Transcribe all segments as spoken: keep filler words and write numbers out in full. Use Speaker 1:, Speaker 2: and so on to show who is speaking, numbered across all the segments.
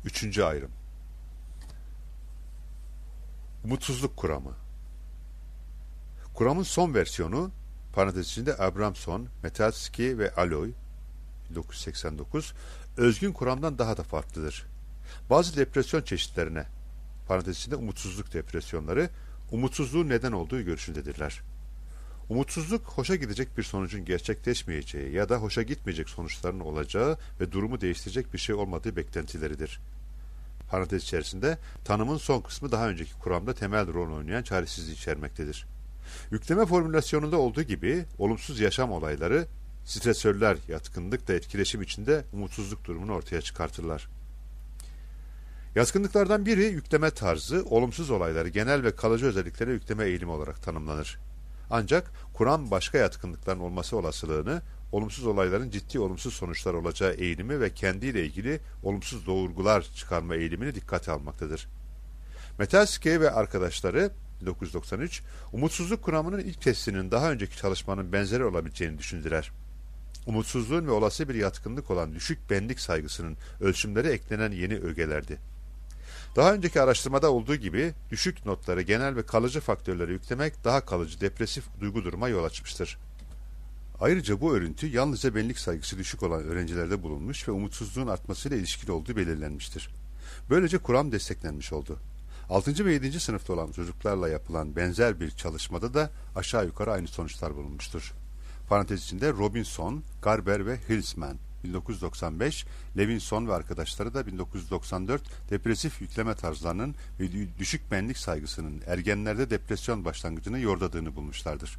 Speaker 1: Üçüncü ayrım. Umutsuzluk kuramı. Kuramın son versiyonu, parantez içinde Abramson, Metelsky ve Aloy, bin dokuz yüz seksen dokuz, özgün kuramdan daha da farklıdır. Bazı depresyon çeşitlerine, parantez içinde umutsuzluk depresyonları, umutsuzluğun neden olduğu görüşündedirler. Umutsuzluk, hoşa gidecek bir sonucun gerçekleşmeyeceği ya da hoşa gitmeyecek sonuçların olacağı ve durumu değiştirecek bir şey olmadığı beklentileridir. Parantez içerisinde, tanımın son kısmı daha önceki kuramda temel rol oynayan çaresizliği içermektedir. Yükleme formülasyonunda olduğu gibi, olumsuz yaşam olayları, stresörler yatkınlıkla etkileşim içinde umutsuzluk durumunu ortaya çıkartırlar. Yatkınlıklardan biri yükleme tarzı, olumsuz olayları genel ve kalıcı özelliklere yükleme eğilimi olarak tanımlanır. Ancak kuram başka yatkınlıkların olması olasılığını, olumsuz olayların ciddi olumsuz sonuçlar olacağı eğilimi ve kendiyle ilgili olumsuz doğurgular çıkarma eğilimini dikkate almaktadır. Metelsky ve arkadaşları bin dokuz yüz doksan üç, umutsuzluk kuramının ilk testinin daha önceki çalışmanın benzeri olabileceğini düşündüler. Umutsuzluğun ve olası bir yatkınlık olan düşük benlik saygısının ölçümleri eklenen yeni ögelerdi. Daha önceki araştırmada olduğu gibi düşük notları genel ve kalıcı faktörlere yüklemek daha kalıcı depresif duygu duruma yol açmıştır. Ayrıca bu örüntü yalnızca benlik saygısı düşük olan öğrencilerde bulunmuş ve umutsuzluğun artmasıyla ilişkili olduğu belirlenmiştir. Böylece kuram desteklenmiş oldu. altıncı ve yedinci sınıfta olan çocuklarla yapılan benzer bir çalışmada da aşağı yukarı aynı sonuçlar bulunmuştur. Parantez içinde Robinson, Garber ve Hülsmann bin dokuz yüz doksan beş, Levinson ve arkadaşları da bin dokuz yüz doksan dört depresif yükleme tarzlarının ve düşük benlik saygısının ergenlerde depresyon başlangıcını yordadığını bulmuşlardır.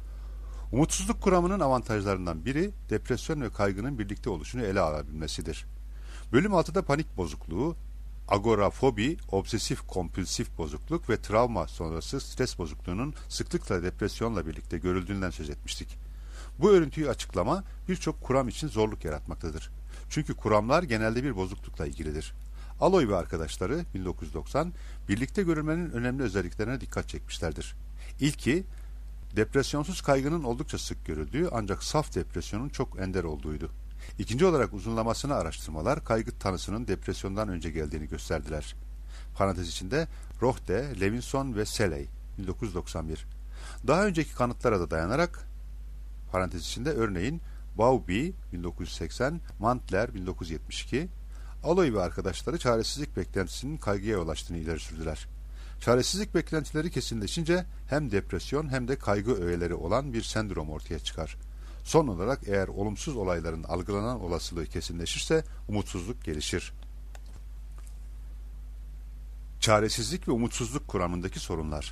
Speaker 1: Umutsuzluk kuramının avantajlarından biri depresyon ve kaygının birlikte oluşunu ele alabilmesidir. Bölüm altıda panik bozukluğu, agorafobi, obsesif kompulsif bozukluk ve travma sonrası stres bozukluğunun sıklıkla depresyonla birlikte görüldüğünden söz etmiştik. Bu örüntüyü açıklama birçok kuram için zorluk yaratmaktadır. Çünkü kuramlar genelde bir bozuklukla ilgilidir. Aloy ve arkadaşları bin dokuz yüz doksan birlikte görülmenin önemli özelliklerine dikkat çekmişlerdir. İlki, depresyonsuz kaygının oldukça sık görüldüğü ancak saf depresyonun çok ender olduğuydu. İkinci olarak uzunlamasını araştırmalar kaygı tanısının depresyondan önce geldiğini gösterdiler. Parantez içinde Rohde, Levinson ve Seley bin dokuz yüz doksan bir. Daha önceki kanıtlara da dayanarak parantez içinde örneğin Bowlby bin dokuz yüz seksen, Mantler bin dokuz yüz yetmiş iki, Aloy ve arkadaşları çaresizlik beklentisinin kaygıya yol açtığını ileri sürdüler. Çaresizlik beklentileri kesinleşince hem depresyon hem de kaygı öğeleri olan bir sendrom ortaya çıkar. Son olarak eğer olumsuz olayların algılanan olasılığı kesinleşirse umutsuzluk gelişir. Çaresizlik ve umutsuzluk kuramındaki sorunlar.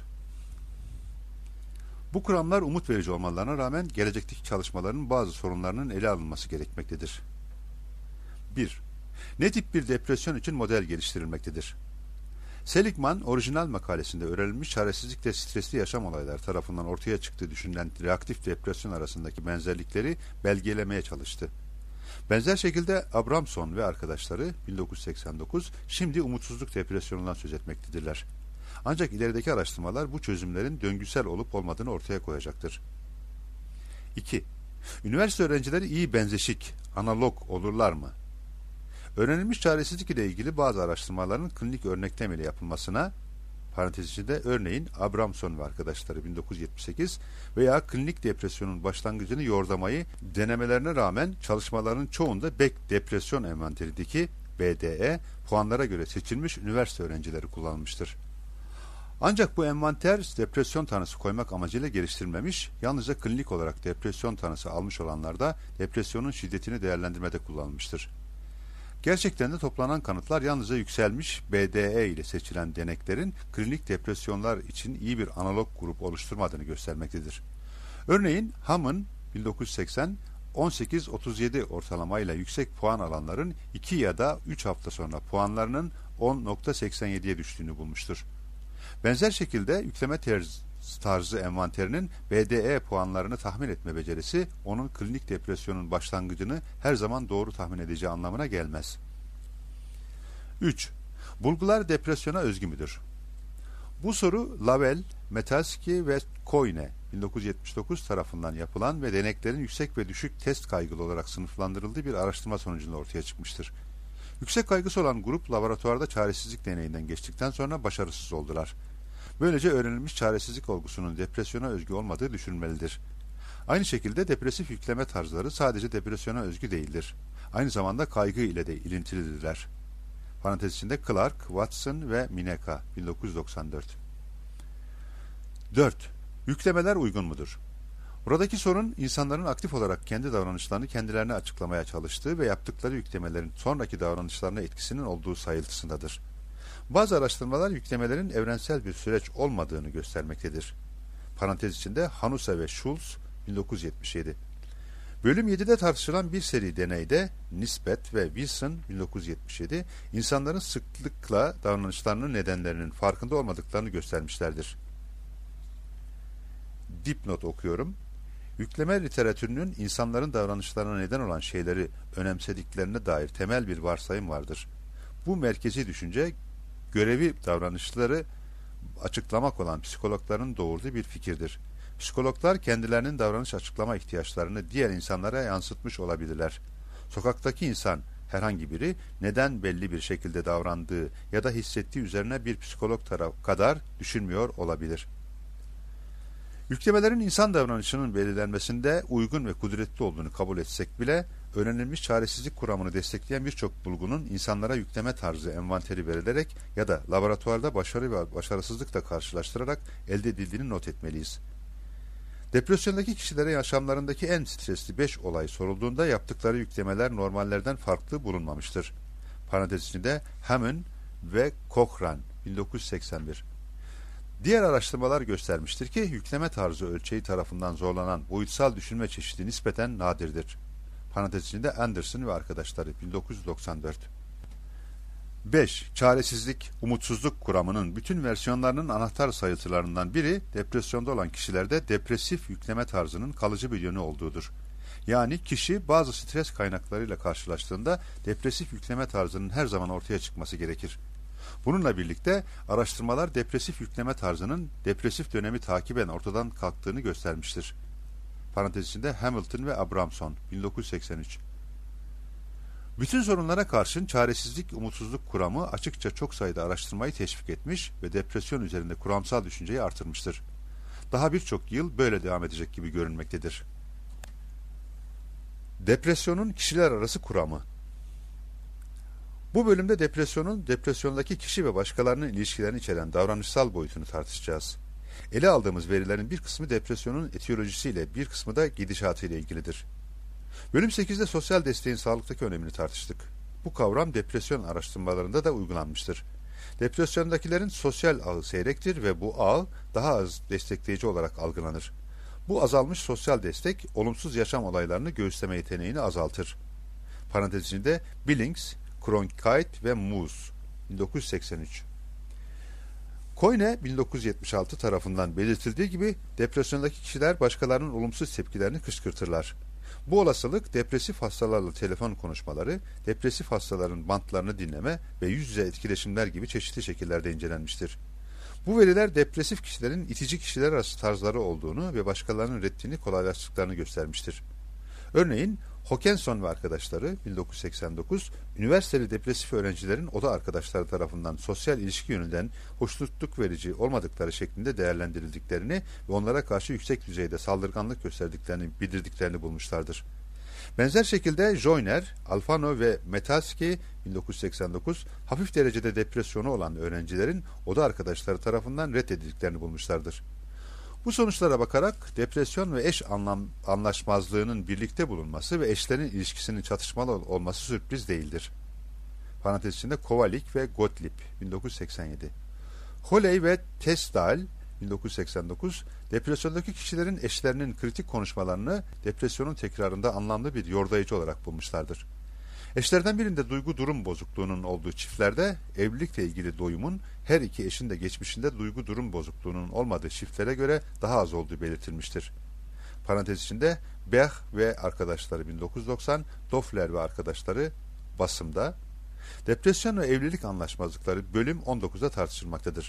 Speaker 1: Bu kuramlar umut verici olmalarına rağmen gelecekteki çalışmaların bazı sorunlarının ele alınması gerekmektedir. bir. Ne tip bir depresyon için model geliştirilmektedir? Seligman, orijinal makalesinde öğrenilmiş çaresizlikle stresli yaşam olayları tarafından ortaya çıktığı düşünülen reaktif depresyon arasındaki benzerlikleri belgelemeye çalıştı. Benzer şekilde Abramson ve arkadaşları bin dokuz yüz seksen dokuz şimdi umutsuzluk depresyonundan söz etmektedirler. Ancak ilerideki araştırmalar bu çözümlerin döngüsel olup olmadığını ortaya koyacaktır. iki. Üniversite öğrencileri iyi benzeşik, analog olurlar mı? Öğrenilmiş çaresizlik ile ilgili bazı araştırmaların klinik örneklemeli yapılmasına, parantez içinde örneğin Abramson ve arkadaşları bin dokuz yüz yetmiş sekiz veya klinik depresyonun başlangıcını yordamayı denemelerine rağmen çalışmaların çoğunda Beck Depresyon Envanteri'deki B D E puanlara göre seçilmiş üniversite öğrencileri kullanılmıştır. Ancak bu envanter depresyon tanısı koymak amacıyla geliştirilmemiş, yalnızca klinik olarak depresyon tanısı almış olanlarda depresyonun şiddetini değerlendirmede kullanılmıştır. Gerçekten de toplanan kanıtlar yalnızca yükselmiş B D E ile seçilen deneklerin klinik depresyonlar için iyi bir analog grup oluşturmadığını göstermektedir. Örneğin Hamm'ın bin dokuz yüz seksen on sekiz otuz yedi ortalamayla yüksek puan alanların iki ya da üç hafta sonra puanlarının on nokta seksen yediye düştüğünü bulmuştur. Benzer şekilde yükleme tarzı envanterinin B D E puanlarını tahmin etme becerisi onun klinik depresyonun başlangıcını her zaman doğru tahmin edeceği anlamına gelmez. üç. Bulgular depresyona özgü müdür? Bu soru Lavelle, Metelsky ve Coyne bin dokuz yüz yetmiş dokuz tarafından yapılan ve deneklerin yüksek ve düşük test kaygılı olarak sınıflandırıldığı bir araştırma sonucunda ortaya çıkmıştır. Yüksek kaygısı olan grup laboratuvarda çaresizlik deneyinden geçtikten sonra başarısız oldular. Böylece öğrenilmiş çaresizlik olgusunun depresyona özgü olmadığı düşünülmelidir. Aynı şekilde depresif yükleme tarzları sadece depresyona özgü değildir. Aynı zamanda kaygı ile de ilintilidirler. Parantez içinde Clark, Watson ve Mineka bin dokuz yüz doksan dört. dört. Yüklemeler uygun mudur? Buradaki sorun insanların aktif olarak kendi davranışlarını kendilerine açıklamaya çalıştığı ve yaptıkları yüklemelerin sonraki davranışlarına etkisinin olduğu sayıltısındadır. Bazı araştırmalar yüklemelerin evrensel bir süreç olmadığını göstermektedir. Parantez içinde Hanusa ve Schulz bin dokuz yüz yetmiş yedi. Bölüm yedide tartışılan bir seri deneyde Nisbet ve Wilson bin dokuz yüz yetmiş yedi insanların sıklıkla davranışlarının nedenlerinin farkında olmadıklarını göstermişlerdir. Dipnot okuyorum. Yükleme literatürünün insanların davranışlarına neden olan şeyleri önemsediklerine dair temel bir varsayım vardır. Bu merkezi düşünce, görevi davranışları açıklamak olan psikologların doğurduğu bir fikirdir. Psikologlar kendilerinin davranış açıklama ihtiyaçlarını diğer insanlara yansıtmış olabilirler. Sokaktaki insan, herhangi biri, neden belli bir şekilde davrandığı ya da hissettiği üzerine bir psikolog taraf kadar düşünmüyor olabilir. Yüklemelerin insan davranışının belirlenmesinde uygun ve kudretli olduğunu kabul etsek bile, öğrenilmiş çaresizlik kuramını destekleyen birçok bulgunun insanlara yükleme tarzı envanteri verilerek ya da laboratuvarda başarı ve başarısızlıkla karşılaştırarak elde edildiğini not etmeliyiz. Depresyondaki kişilere yaşamlarındaki en stresli beş olay sorulduğunda yaptıkları yüklemeler normallerden farklı bulunmamıştır. Parantez içinde Hammond ve Cochrane bin dokuz yüz seksen bir. Diğer araştırmalar göstermiştir ki yükleme tarzı ölçeği tarafından zorlanan boyutsal düşünme çeşidi nispeten nadirdir. Parantez içinde Anderson ve arkadaşları bin dokuz yüz doksan dört. beş. Çaresizlik, umutsuzluk kuramının bütün versiyonlarının anahtar sayıtılarından biri depresyonda olan kişilerde depresif yükleme tarzının kalıcı bir yönü olduğudur. Yani kişi bazı stres kaynaklarıyla karşılaştığında depresif yükleme tarzının her zaman ortaya çıkması gerekir. Bununla birlikte araştırmalar depresif yükleme tarzının depresif dönemi takiben ortadan kalktığını göstermiştir. Parantez içinde Hamilton ve Abramson bin dokuz yüz seksen üç. Bütün sorunlara karşın çaresizlik, umutsuzluk kuramı açıkça çok sayıda araştırmayı teşvik etmiş ve depresyon üzerinde kuramsal düşünceyi artırmıştır. Daha birçok yıl böyle devam edecek gibi görünmektedir. Depresyonun kişiler arası kuramı. Bu bölümde depresyonun, depresyondaki kişi ve başkalarının ilişkilerini içeren davranışsal boyutunu tartışacağız. Ele aldığımız verilerin bir kısmı depresyonun etiyolojisiyle, bir kısmı da gidişatıyla ilgilidir. Bölüm sekizde sosyal desteğin sağlıktaki önemini tartıştık. Bu kavram depresyon araştırmalarında da uygulanmıştır. Depresyondakilerin sosyal ağı seyrektir ve bu ağ daha az destekleyici olarak algılanır. Bu azalmış sosyal destek, olumsuz yaşam olaylarını göğüsleme yeteneğini azaltır. Parantez içinde Billings, Cronkite ve Moose bin dokuz yüz seksen üç. Coyne bin dokuz yüz yetmiş altı tarafından belirtildiği gibi depresyondaki kişiler başkalarının olumsuz tepkilerini kışkırtırlar. Bu olasılık depresif hastalarla telefon konuşmaları, depresif hastaların bantlarını dinleme ve yüz yüze etkileşimler gibi çeşitli şekillerde incelenmiştir. Bu veriler depresif kişilerin itici kişiler arası tarzları olduğunu ve başkalarının reddini kolaylaştırdıklarını göstermiştir. Örneğin Hawkinson ve arkadaşları bin dokuz yüz seksen dokuz, üniversiteli depresif öğrencilerin oda arkadaşları tarafından sosyal ilişki yönünden hoşnutluk verici olmadıkları şeklinde değerlendirildiklerini ve onlara karşı yüksek düzeyde saldırganlık gösterdiklerini bildirdiklerini bulmuşlardır. Benzer şekilde Joyner, Alfano ve Metalski bin dokuz yüz seksen dokuz, hafif derecede depresyonu olan öğrencilerin oda arkadaşları tarafından reddedildiklerini bulmuşlardır. Bu sonuçlara bakarak depresyon ve eş anlam, anlaşmazlığının birlikte bulunması ve eşlerin ilişkisinin çatışmalı olması sürpriz değildir. Parantez içinde Kovalik ve Gottlieb bin dokuz yüz seksen yedi. Holley ve Tesdal bin dokuz yüz seksen dokuz, depresyondaki kişilerin eşlerinin kritik konuşmalarını depresyonun tekrarında anlamlı bir yordayıcı olarak bulmuşlardır. Eşlerden birinde duygu durum bozukluğunun olduğu çiftlerde evlilikle ilgili doyumun her iki eşin de geçmişinde duygu durum bozukluğunun olmadığı çiftlere göre daha az olduğu belirtilmiştir. Parantez içinde Bech ve arkadaşları bin dokuz yüz doksan, Doffler ve arkadaşları basımda, depresyon ve evlilik anlaşmazlıkları bölüm on dokuzda tartışılmaktadır.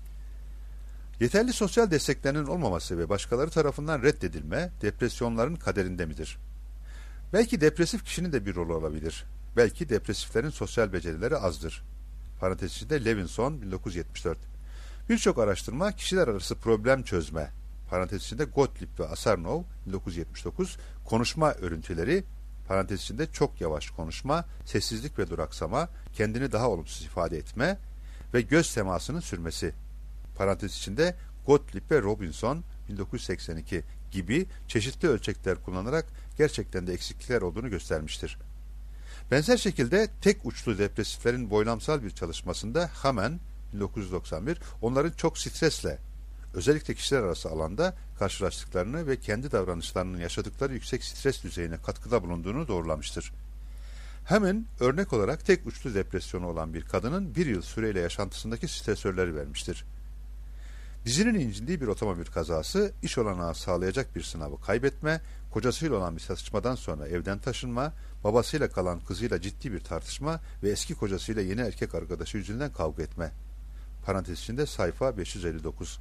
Speaker 1: Yeterli sosyal desteklerinin olmaması ve başkaları tarafından reddedilme depresyonların kaderinde midir? Belki depresif kişinin de bir rolü olabilir. belki depresiflerin sosyal becerileri azdır. Parantez içinde Levinson bin dokuz yüz yetmiş dört. Birçok araştırma kişiler arası problem çözme, parantez içinde Gottlieb ve Asarnov bin dokuz yüz yetmiş dokuz, konuşma örüntüleri, parantez içinde çok yavaş konuşma, sessizlik ve duraksama, kendini daha olumsuz ifade etme ve göz temasının sürmesi, parantez içinde Gottlieb ve Robinson bin dokuz yüz seksen iki gibi çeşitli ölçekler kullanarak gerçekten de eksiklikler olduğunu göstermiştir. Benzer şekilde tek uçlu depresiflerin boylamsal bir çalışmasında Hamen bin dokuz yüz doksan bir onların çok stresle, özellikle kişiler arası alanda karşılaştıklarını ve kendi davranışlarının yaşadıkları yüksek stres düzeyine katkıda bulunduğunu doğrulamıştır. Hamen örnek olarak tek uçlu depresyonu olan bir kadının bir yıl süreyle yaşantısındaki stresörleri vermiştir. Dizinin incindiği bir otomobil kazası, iş olanağı sağlayacak bir sınavı kaybetme, kocasıyla olan bir çatışmadan sonra evden taşınma, babasıyla kalan kızıyla ciddi bir tartışma ve eski kocasıyla yeni erkek arkadaşı yüzünden kavga etme. Parantez içinde sayfa beş yüz elli dokuz.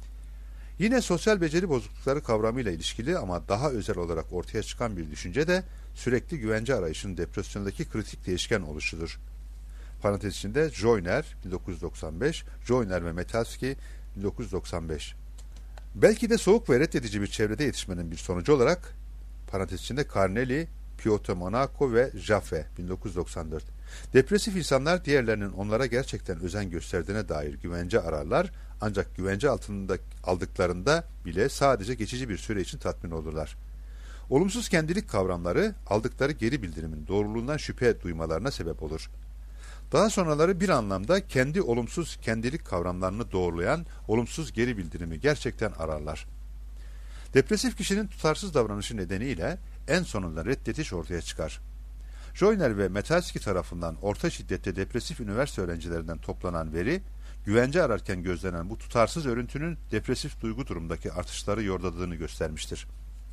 Speaker 1: Yine sosyal beceri bozuklukları kavramıyla ilişkili ama daha özel olarak ortaya çıkan bir düşünce de sürekli güvence arayışının depresyondaki kritik değişken oluşudur. Parantez içinde Joyner bin dokuz yüz doksan beş, Joyner ve Metalski bin dokuz yüz doksan beş. Belki de soğuk ve reddedici bir çevrede yetişmenin bir sonucu olarak, parantez içinde Carnelli, Piotr Monaco ve Jaffe bin dokuz yüz doksan dört. Depresif insanlar diğerlerinin onlara gerçekten özen gösterdiğine dair güvence ararlar, ancak güvence altında aldıklarında bile sadece geçici bir süre için tatmin olurlar. Olumsuz kendilik kavramları aldıkları geri bildirimin doğruluğundan şüphe duymalarına sebep olur. Daha sonraları bir anlamda kendi olumsuz kendilik kavramlarını doğrulayan olumsuz geri bildirimi gerçekten ararlar. Depresif kişinin tutarsız davranışı nedeniyle en sonunda reddediş ortaya çıkar. Joyner ve Metalski tarafından orta şiddette depresif üniversite öğrencilerinden toplanan veri, güvence ararken gözlenen bu tutarsız örüntünün depresif duygu durumundaki artışları yordadığını göstermiştir.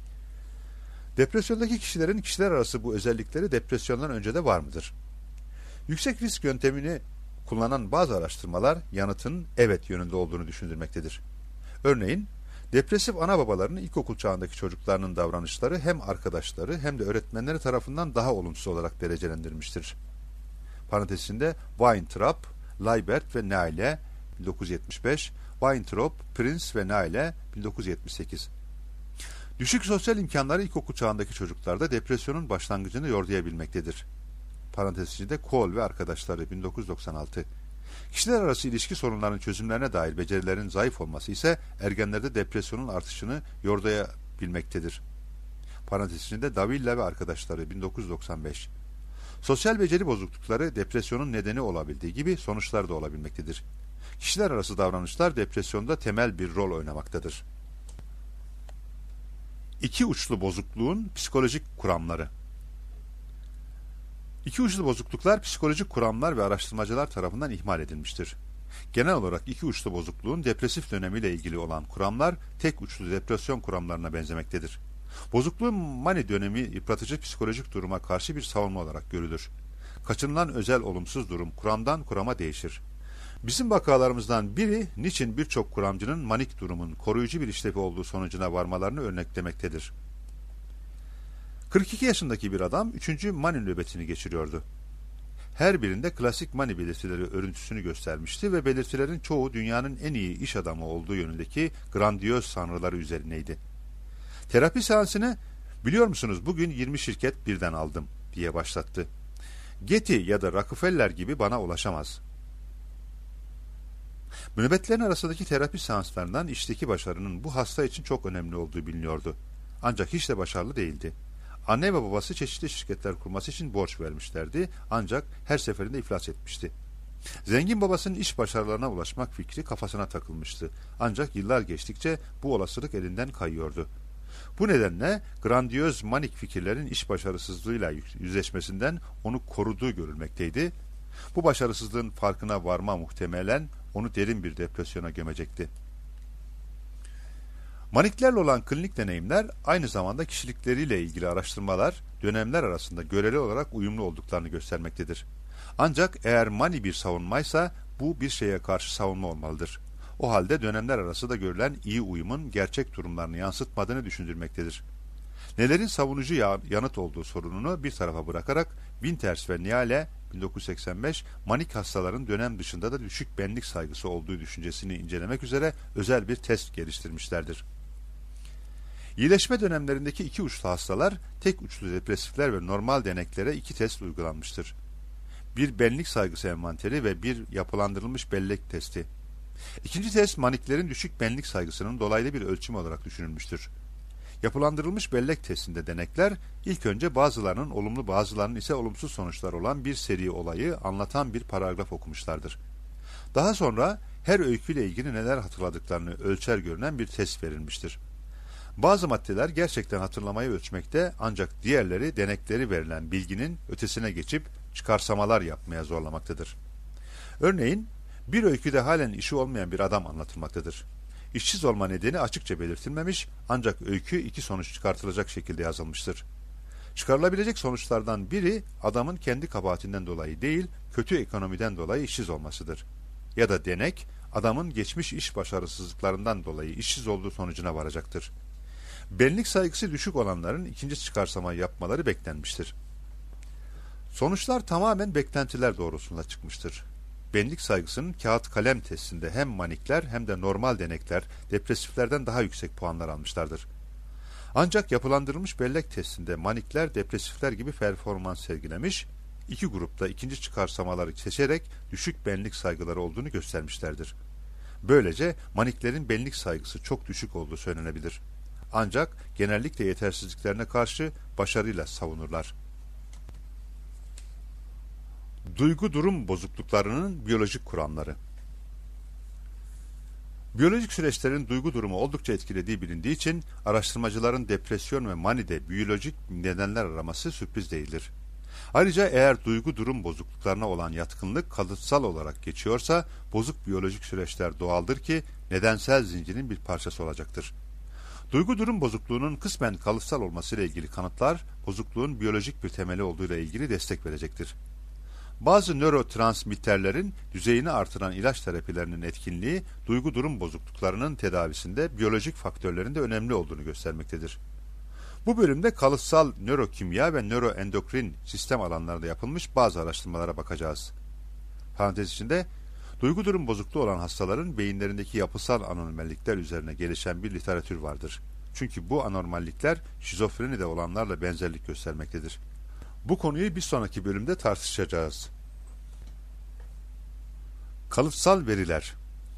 Speaker 1: Depresyondaki kişilerin kişiler arası bu özellikleri depresyondan önce de var mıdır? Yüksek risk yöntemini kullanan bazı araştırmalar yanıtın evet yönünde olduğunu düşündürmektedir. Örneğin, depresif ana babaların ilkokul çağındaki çocuklarının davranışları hem arkadaşları hem de öğretmenleri tarafından daha olumsuz olarak derecelendirilmiştir. Parantezinde Weintraub, Leibert ve Naile bin dokuz yüz yetmiş beş, Weintraub, Prince ve Naile bin dokuz yüz yetmiş sekiz. Düşük sosyal imkanları ilkokul çağındaki çocuklarda depresyonun başlangıcını yordayabilmektedir. Parantez içinde Kohl ve arkadaşları bin dokuz yüz doksan altı. Kişiler arası ilişki sorunlarının çözümlerine dair becerilerin zayıf olması ise ergenlerde depresyonun artışını yordayabilmektedir. Parantez içinde Davila ve arkadaşları bin dokuz yüz doksan beş. Sosyal beceri bozuklukları depresyonun nedeni olabildiği gibi sonuçlar da olabilmektedir. Kişiler arası davranışlar depresyonda temel bir rol oynamaktadır. İki uçlu bozukluğun psikolojik kuramları. İki uçlu bozukluklar psikolojik kuramlar ve araştırmacılar tarafından ihmal edilmiştir. Genel olarak iki uçlu bozukluğun depresif dönemiyle ilgili olan kuramlar tek uçlu depresyon kuramlarına benzemektedir. Bozukluğun mani dönemi yıpratıcı psikolojik duruma karşı bir savunma olarak görülür. Kaçınılan özel olumsuz durum kuramdan kurama değişir. Bizim vakalarımızdan biri niçin birçok kuramcının manik durumun koruyucu bir işlevi olduğu sonucuna varmalarını örneklemektedir. kırk iki yaşındaki bir adam üçüncü mani nöbetini geçiriyordu. Her birinde klasik mani belirtileri örüntüsünü göstermişti ve belirtilerin çoğu dünyanın en iyi iş adamı olduğu yönündeki grandiyöz sanrıları üzerineydi. Terapi seansını, "Biliyor musunuz bugün yirmi şirket birden aldım," diye başlattı. "Getty ya da Rockefeller gibi bana ulaşamaz." Nöbetlerin arasındaki terapi seanslarından işteki başarının bu hasta için çok önemli olduğu biliniyordu. Ancak hiç de başarılı değildi. Anne ve babası çeşitli şirketler kurması için borç vermişlerdi, ancak her seferinde iflas etmişti. Zengin babasının iş başarılarına ulaşmak fikri kafasına takılmıştı, ancak yıllar geçtikçe bu olasılık elinden kayıyordu. Bu nedenle grandiyöz manik fikirlerin iş başarısızlığıyla yüzleşmesinden onu koruduğu görülmekteydi. Bu başarısızlığın farkına varma muhtemelen onu derin bir depresyona gömecekti. Maniklerle olan klinik deneyimler aynı zamanda kişilikleriyle ilgili araştırmalar dönemler arasında göreli olarak uyumlu olduklarını göstermektedir. Ancak eğer mani bir savunmaysa bu bir şeye karşı savunma olmalıdır. O halde dönemler arasında görülen iyi uyumun gerçek durumlarını yansıtmadığını düşündürmektedir. Nelerin savunucu yanıt olduğu sorununu bir tarafa bırakarak Winters ve Niale bin dokuz yüz seksen beş manik hastaların dönem dışında da düşük benlik saygısı olduğu düşüncesini incelemek üzere özel bir test geliştirmişlerdir. İyileşme dönemlerindeki iki uçlu hastalar, tek uçlu depresifler ve normal deneklere iki test uygulanmıştır. Bir benlik saygısı envanteri ve bir yapılandırılmış bellek testi. İkinci test maniklerin düşük benlik saygısının dolaylı bir ölçüm olarak düşünülmüştür. Yapılandırılmış bellek testinde denekler ilk önce bazılarının olumlu bazılarının ise olumsuz sonuçlar olan bir seri olayı anlatan bir paragraf okumuşlardır. Daha sonra her öyküyle ilgili neler hatırladıklarını ölçer görünen bir test verilmiştir. Bazı maddeler gerçekten hatırlamayı ölçmekte ancak diğerleri denekleri verilen bilginin ötesine geçip çıkarsamalar yapmaya zorlamaktadır. Örneğin bir öyküde halen işi olmayan bir adam anlatılmaktadır. İşsiz olma nedeni açıkça belirtilmemiş ancak öykü iki sonuç çıkartılacak şekilde yazılmıştır. Çıkarılabilecek sonuçlardan biri adamın kendi kabahatinden dolayı değil, kötü ekonomiden dolayı işsiz olmasıdır. Ya da denek adamın geçmiş iş başarısızlıklarından dolayı işsiz olduğu sonucuna varacaktır. Benlik saygısı düşük olanların ikinci çıkarsamayı yapmaları beklenmiştir. Sonuçlar tamamen beklentiler doğrultusunda çıkmıştır. Benlik saygısının kağıt kalem testinde hem manikler hem de normal denekler depresiflerden daha yüksek puanlar almışlardır. Ancak yapılandırılmış bellek testinde manikler depresifler gibi performans sergilemiş, iki grupta ikinci çıkarsamaları seçerek düşük benlik saygıları olduğunu göstermişlerdir. Böylece maniklerin benlik saygısı çok düşük olduğu söylenebilir. Ancak genellikle yetersizliklerine karşı başarıyla savunurlar. Duygu durum bozukluklarının biyolojik kuramları. Biyolojik süreçlerin duygu durumu oldukça etkilediği bilindiği için araştırmacıların depresyon ve manide biyolojik nedenler araması sürpriz değildir. Ayrıca eğer duygu durum bozukluklarına olan yatkınlık kalıtsal olarak geçiyorsa bozuk biyolojik süreçler doğaldır ki nedensel zincirin bir parçası olacaktır. Duygu durum bozukluğunun kısmen kalıtsal olmasıyla ilgili kanıtlar bozukluğun biyolojik bir temeli olduğuyla ilgili destek verecektir. Bazı nörotransmitterlerin düzeyini artıran ilaç terapilerinin etkinliği, duygu durum bozukluklarının tedavisinde biyolojik faktörlerin de önemli olduğunu göstermektedir. Bu bölümde kalıtsal nörokimya ve nöroendokrin sistem alanlarında yapılmış bazı araştırmalara bakacağız. Parantez içinde, duygu durum bozukluğu olan hastaların beyinlerindeki yapısal anormallikler üzerine gelişen bir literatür vardır. Çünkü bu anormallikler şizofrenide olanlarla benzerlik göstermektedir. Bu konuyu bir sonraki bölümde tartışacağız. Kalıtsal veriler.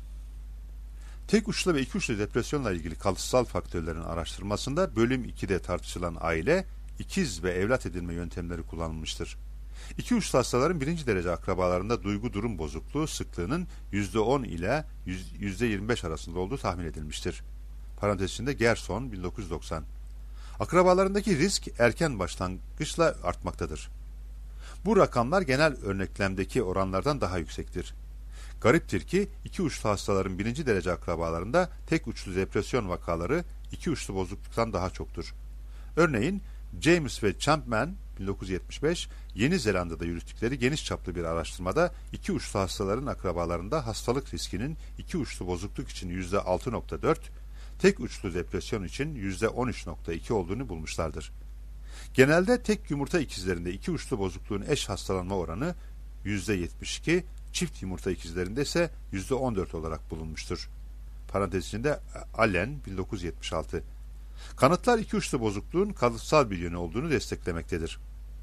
Speaker 1: Tek uçlu ve iki uçlu depresyonla ilgili kalıtsal faktörlerin araştırmasında bölüm ikide tartışılan aile, ikiz ve evlat edinme yöntemleri kullanılmıştır. İki uçlu hastaların birinci derece akrabalarında duygu durum bozukluğu sıklığının yüzde on ile yüzde yirmi beş arasında olduğu tahmin edilmiştir. Parantez içinde Gerson bin dokuz yüz doksan. Akrabalarındaki risk erken başlangıçla artmaktadır. Bu rakamlar genel örneklemdeki oranlardan daha yüksektir. Gariptir ki iki uçlu hastaların birinci derece akrabalarında tek uçlu depresyon vakaları iki uçlu bozukluktan daha çoktur. Örneğin James ve Champman bin dokuz yüz yetmiş beş Yeni Zelanda'da yürüttükleri geniş çaplı bir araştırmada iki uçlu hastaların akrabalarında hastalık riskinin iki uçlu bozukluk için yüzde altı nokta dört, tek uçlu depresyon için yüzde on üç nokta iki olduğunu bulmuşlardır. Genelde tek yumurta ikizlerinde iki uçlu bozukluğun eş hastalanma oranı yüzde yetmiş iki, çift yumurta ikizlerinde ise yüzde on dört olarak bulunmuştur. Parantez içinde Allen bin dokuz yüz yetmiş altı. Kanıtlar iki uçlu bozukluğun kalıtsal bir yönü olduğunu desteklemektedir.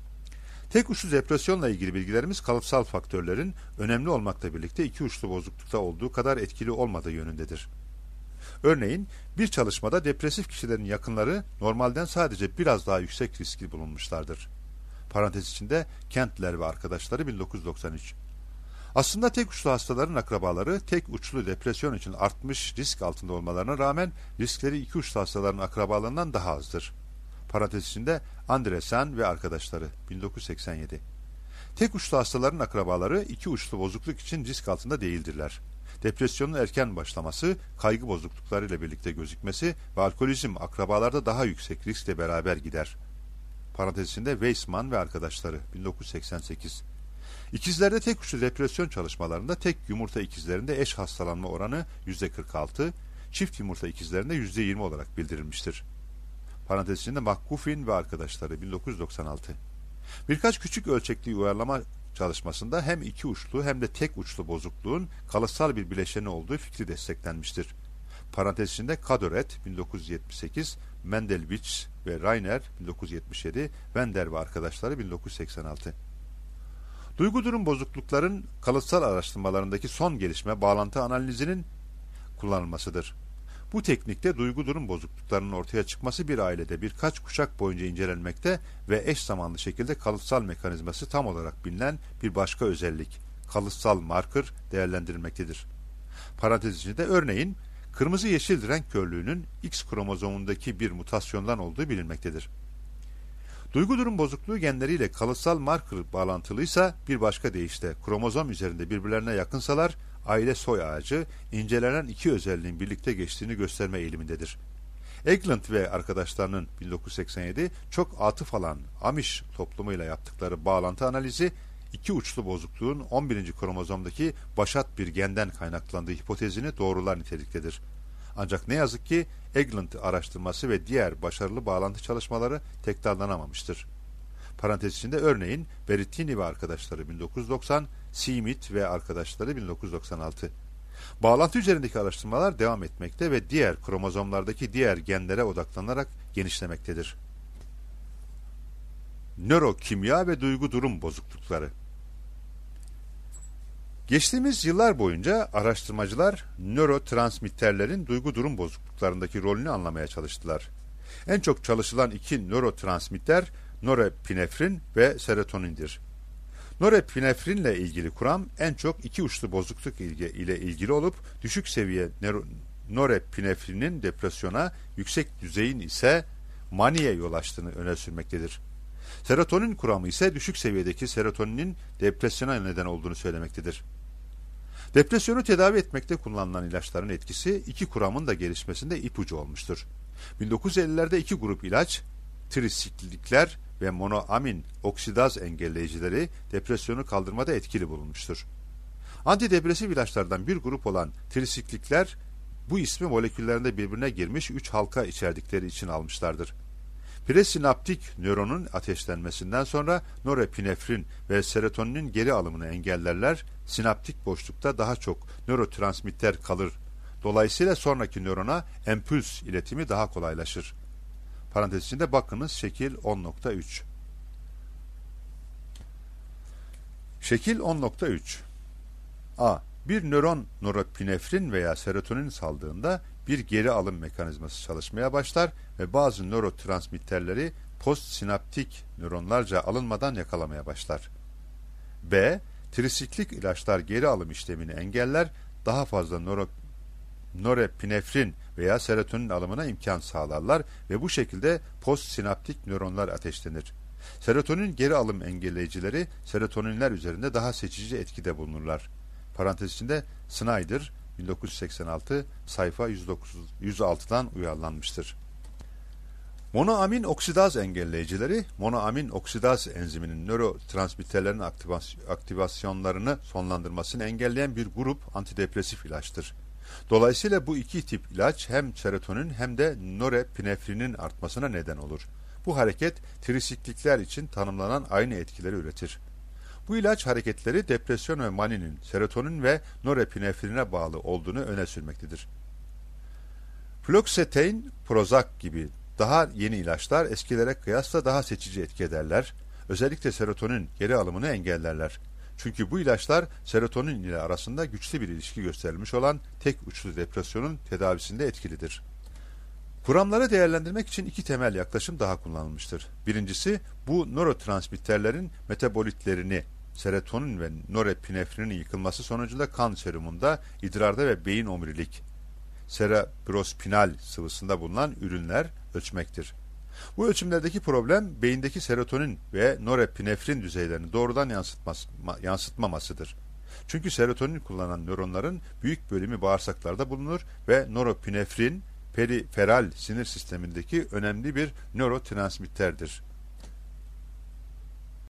Speaker 1: Tek uçlu depresyonla ilgili bilgilerimiz kalıtsal faktörlerin önemli olmakla birlikte iki uçlu bozuklukta olduğu kadar etkili olmadığı yönündedir. Örneğin bir çalışmada depresif kişilerin yakınları normalden sadece biraz daha yüksek riskli bulunmuşlardır. Parantez içinde Kentler ve arkadaşları bin dokuz yüz doksan üç. Aslında tek uçlu hastaların akrabaları tek uçlu depresyon için artmış risk altında olmalarına rağmen riskleri iki uçlu hastaların akrabalarından daha azdır. Parantez içinde Andresen ve arkadaşları bin dokuz yüz seksen yedi. Tek uçlu hastaların akrabaları iki uçlu bozukluk için risk altında değildirler. Depresyonun erken başlaması, kaygı bozukluklarıyla birlikte gözükmesi ve alkolizm akrabalarda daha yüksek riskle beraber gider. Parantez içinde Weissman ve arkadaşları bin dokuz yüz seksen sekiz. İkizlerde tek uçlu depresyon çalışmalarında tek yumurta ikizlerinde eş hastalanma oranı yüzde kırk altı, çift yumurta ikizlerinde yüzde yirmi olarak bildirilmiştir. Parantez içinde McGuffin ve arkadaşları bin dokuz yüz doksan altı. Birkaç küçük ölçekli uyarlama çalışmasında hem iki uçlu hem de tek uçlu bozukluğun kalıtsal bir bileşeni olduğu fikri desteklenmiştir. Parantez içinde Kadoret bin dokuz yüz yetmiş sekiz, Mendelwitz ve Rainer bin dokuz yüz yetmiş yedi, Wender ve arkadaşları bin dokuz yüz seksen altı. Duygu durum bozuklukların kalıtsal araştırmalarındaki son gelişme bağlantı analizinin kullanılmasıdır. Bu teknikte duygu durum bozukluklarının ortaya çıkması bir ailede birkaç kuşak boyunca incelenmekte ve eş zamanlı şekilde kalıtsal mekanizması tam olarak bilinen bir başka özellik, kalıtsal marker değerlendirilmektedir. Parantez içinde örneğin kırmızı yeşil renk körlüğünün X kromozomundaki bir mutasyondan olduğu bilinmektedir. Duygu durum bozukluğu genleriyle kalıtsal marker bağlantılıysa bir başka deyişle kromozom üzerinde birbirlerine yakınsalar aile soy ağacı incelenen iki özelliğin birlikte geçtiğini gösterme eğilimindedir. Eglund ve arkadaşlarının bin dokuz yüz seksen yedi çok atıf alan Amish toplumuyla yaptıkları bağlantı analizi iki uçlu bozukluğun on birinci kromozomdaki başat bir genden kaynaklandığı hipotezini doğrular niteliktedir. Ancak ne yazık ki Eglund araştırması ve diğer başarılı bağlantı çalışmaları tekrarlanamamıştır. Parantez içinde örneğin Berrettini ve arkadaşları bin dokuz yüz doksan, Seamith ve arkadaşları bin dokuz yüz doksan altı. Bağlantı üzerindeki araştırmalar devam etmekte ve diğer kromozomlardaki diğer genlere odaklanarak genişlemektedir. Nörokimya ve duygu durum bozuklukları. Geçtiğimiz yıllar boyunca araştırmacılar nörotransmitterlerin duygu durum bozukluklarındaki rolünü anlamaya çalıştılar. En çok çalışılan iki nörotransmitter norepinefrin ve serotonindir. Norepinefrinle ilgili kuram en çok iki uçlu bozukluk ile ilgili olup düşük seviye norepinefrinin depresyona, yüksek düzeyin ise maniye yol açtığını öne sürmektedir. Serotonin kuramı ise düşük seviyedeki serotoninin depresyona neden olduğunu söylemektedir. Depresyonu tedavi etmekte kullanılan ilaçların etkisi iki kuramın da gelişmesinde ipucu olmuştur. bin dokuz yüz ellilerde iki grup ilaç, trisiklikler ve monoamin oksidaz engelleyicileri depresyonu kaldırmada etkili bulunmuştur. Antidepresif ilaçlardan bir grup olan trisiklikler bu ismi moleküllerinde birbirine girmiş üç halka içerdikleri için almışlardır. Presinaptik nöronun ateşlenmesinden sonra norepinefrin ve serotoninin geri alımını engellerler, sinaptik boşlukta daha çok nörotransmitter kalır. Dolayısıyla sonraki nörona empuls iletimi daha kolaylaşır. Parantez içinde bakınız şekil on nokta üç. Şekil on nokta üç. A. Bir nöron norepinefrin veya serotonin saldığında bir geri alım mekanizması çalışmaya başlar ve bazı nörotransmitterleri postsinaptik nöronlarca alınmadan yakalamaya başlar. B. Trisiklik ilaçlar geri alım işlemini engeller, daha fazla nöro, norepinefrin veya serotonin alımına imkan sağlarlar ve bu şekilde postsinaptik nöronlar ateşlenir. Serotonin geri alım engelleyicileri serotoninler üzerinde daha seçici etkide bulunurlar. Parantez içinde Snyder bin dokuz yüz seksen altı sayfa yüz dokuz, yüz altıdan uyarlanmıştır. Monoamin oksidaz engelleyicileri, monoamin oksidaz enziminin nörotransmitterlerin aktivasyonlarını sonlandırmasını engelleyen bir grup antidepresif ilaçtır. Dolayısıyla bu iki tip ilaç hem serotonin hem de norepinefrinin artmasına neden olur. Bu hareket trisiklikler için tanımlanan aynı etkileri üretir. Bu ilaç hareketleri depresyon ve maninin serotonin ve norepinefrine bağlı olduğunu öne sürmektedir. Fluoxetine, Prozac gibi daha yeni ilaçlar eskilere kıyasla daha seçici etki ederler. Özellikle serotonin geri alımını engellerler. Çünkü bu ilaçlar serotonin ile arasında güçlü bir ilişki gösterilmiş olan tek uçlu depresyonun tedavisinde etkilidir. Kuramları değerlendirmek için iki temel yaklaşım daha kullanılmıştır. Birincisi, bu nörotransmitterlerin metabolitlerini, serotonin ve norepinefrinin yıkılması sonucunda kan serumunda, idrarda ve beyin omurilik, cerebrospinal sıvısında bulunan ürünler ölçmektir. Bu ölçümlerdeki problem, beyindeki serotonin ve norepinefrin düzeylerini doğrudan yansıtmaz, yansıtmamasıdır. Çünkü serotonin kullanan nöronların büyük bölümü bağırsaklarda bulunur ve norepinefrin, periferal sinir sistemindeki önemli bir nörotransmitterdir.